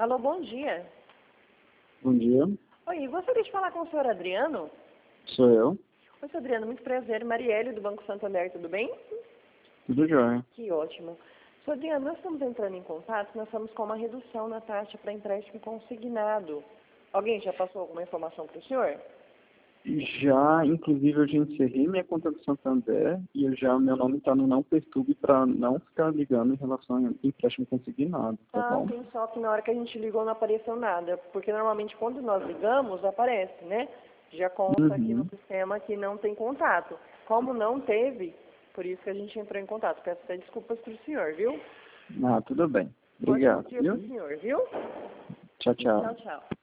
Alô, bom dia. Bom dia, Oi, gostaria de falar com o senhor Adriano? sou eu. Oi, senhor Adriano, muito prazer. Marielle, do Banco Santander, tudo bem? Tudo jóia. Que ótimo. Senhor Adriano, nós estamos entrando em contato, nós estamos com uma redução na taxa para empréstimo consignado. Alguém já passou alguma informação para o senhor? Já, inclusive, eu já encerrei minha conta do Santander e meu nome está no Não Perturbe para não ficar ligando em relação a empréstimo consignado, tá bom? Tem só que na hora que a gente ligou não apareceu nada, porque normalmente quando nós ligamos aparece, né? Já consta aqui no sistema que não tem contato. Como não teve, por isso que a gente entrou em contato. Peço até desculpas para o senhor, viu? Ah, tudo bem. Ótimo Obrigado, dia para viu? o senhor, viu? Tchau, tchau. Tchau, tchau.